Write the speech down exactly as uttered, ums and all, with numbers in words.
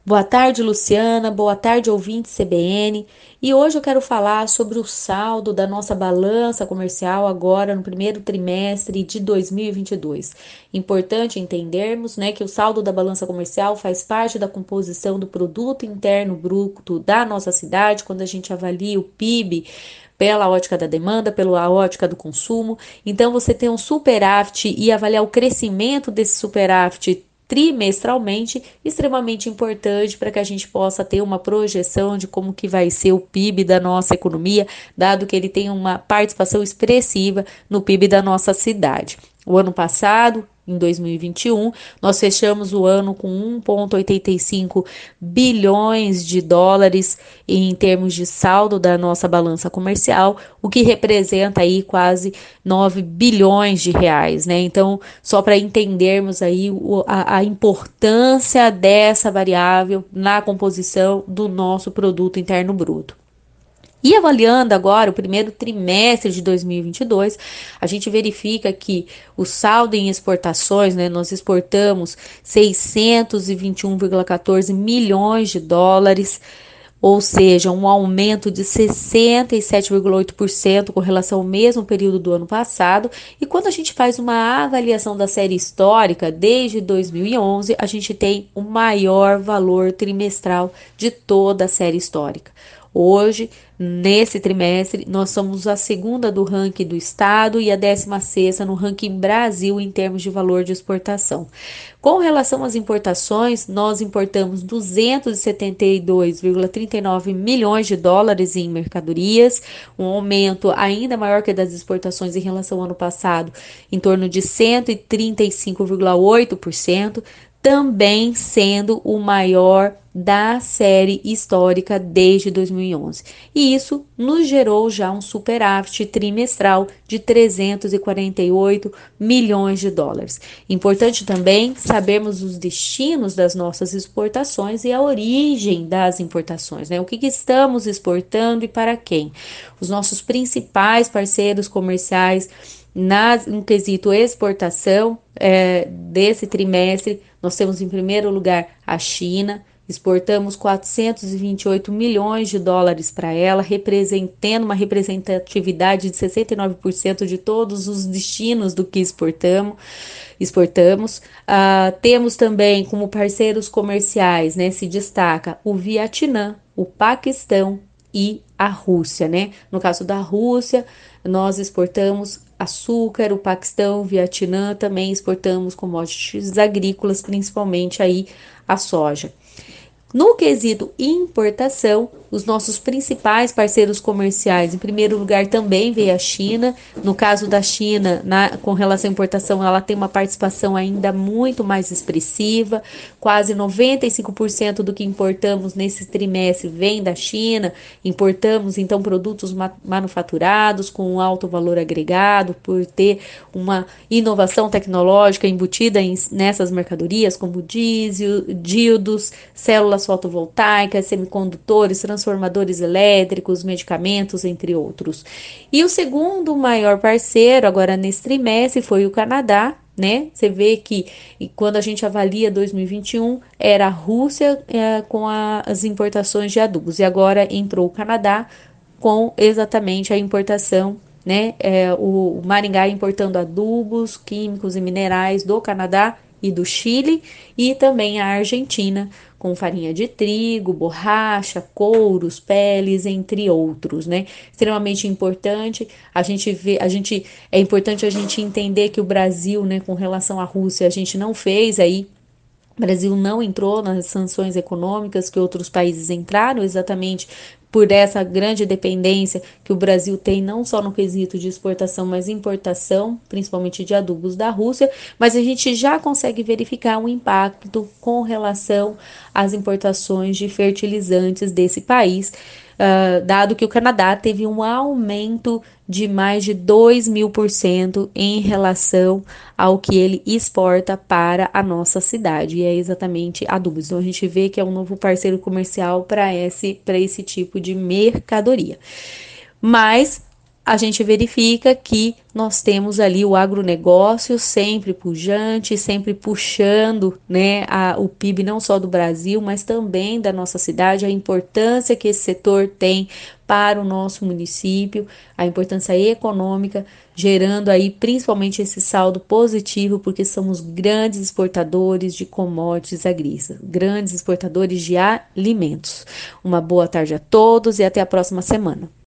Boa tarde, Luciana. Boa tarde, ouvinte C B N. E hoje eu quero falar sobre o saldo da nossa balança comercial agora no primeiro trimestre de dois mil e vinte e dois. Importante entendermos, né, que o saldo da balança comercial faz parte da composição do produto interno bruto da nossa cidade, quando a gente avalia o P I B pela ótica da demanda, pela ótica do consumo. Então, você tem um superávit e avaliar o crescimento desse superávit trimestralmente, extremamente importante para que a gente possa ter uma projeção de como que vai ser o P I B da nossa economia, dado que ele tem uma participação expressiva no P I B da nossa cidade. O ano passado, em dois mil e vinte e um, nós fechamos o ano com um vírgula oitenta e cinco bilhões de dólares em termos de saldo da nossa balança comercial, o que representa aí quase nove bilhões de reais, né? Então, só para entendermos aí o, a, a importância dessa variável na composição do nosso produto interno bruto. E avaliando agora o primeiro trimestre de dois mil e vinte e dois, a gente verifica que o saldo em exportações, né, nós exportamos seiscentos e vinte e um vírgula quatorze milhões de dólares, ou seja, um aumento de sessenta e sete vírgula oito por cento com relação ao mesmo período do ano passado. E quando a gente faz uma avaliação da série histórica, desde dois mil e onze, a gente tem o maior valor trimestral de toda a série histórica. Hoje, nesse trimestre, nós somos a segunda do ranking do estado e a décima sexta no ranking Brasil em termos de valor de exportação. Com relação às importações, nós importamos duzentos e setenta e dois vírgula trinta e nove milhões de dólares em mercadorias, um aumento ainda maior que das exportações em relação ao ano passado, em torno de cento e trinta e cinco vírgula oito por cento, também sendo o maior da série histórica desde dois mil e onze. E isso nos gerou já um superávit trimestral de trezentos e quarenta e oito milhões de dólares. Importante também sabermos os destinos das nossas exportações e a origem das importações, né? O que, que estamos exportando e para quem? Os nossos principais parceiros comerciais na, no quesito exportação é, desse trimestre, nós temos em primeiro lugar a China. Exportamos quatrocentos e vinte e oito milhões de dólares para ela, representando uma representatividade de sessenta e nove por cento de todos os destinos do que exportamos. exportamos. Uh, temos também como parceiros comerciais, né, se destaca o Vietnã, o Paquistão e a Rússia, né? No caso da Rússia, nós exportamos açúcar, o Paquistão, o Vietnã também exportamos commodities agrícolas, principalmente aí a soja. No quesito importação, os nossos principais parceiros comerciais, em primeiro lugar, também veio a China. No caso da China, na, com relação à importação, ela tem uma participação ainda muito mais expressiva. Quase noventa e cinco por cento do que importamos nesse trimestre vem da China. Importamos, então, produtos ma manufaturados com um alto valor agregado, por ter uma inovação tecnológica embutida em, nessas mercadorias, como diesel, díodos, células fotovoltaicas, semicondutores, transformadores elétricos, medicamentos, entre outros. E o segundo maior parceiro agora nesse trimestre foi o Canadá, né? Você vê que quando a gente avalia dois mil e vinte e um, era a Rússia é, com a, as importações de adubos, e agora entrou o Canadá com exatamente a importação, né? É, o Maringá importando adubos, químicos e minerais do Canadá e do Chile, e também a Argentina com farinha de trigo, borracha, couros, peles, entre outros, né? Extremamente importante. A gente vê, a gente é importante a gente entender que o Brasil, né, com relação à Rússia, a gente não fez aí o Brasil não entrou nas sanções econômicas que outros países entraram, exatamente por essa grande dependência que o Brasil tem, não só no quesito de exportação, mas importação, principalmente de adubos da Rússia, mas a gente já consegue verificar um impacto com relação às importações de fertilizantes desse país, uh, dado que o Canadá teve um aumento de mais de dois mil por cento em relação ao que ele exporta para a nossa cidade, e é exatamente adubos. Então a gente vê que é um novo parceiro comercial para esse, para esse tipo de mercadoria. Mas a gente verifica que nós temos ali o agronegócio sempre pujante, sempre puxando, né, a, o P I B não só do Brasil, mas também da nossa cidade, a importância que esse setor tem para o nosso município, a importância econômica, gerando aí principalmente esse saldo positivo, porque somos grandes exportadores de commodities agrícolas, grandes exportadores de alimentos. Uma boa tarde a todos e até a próxima semana.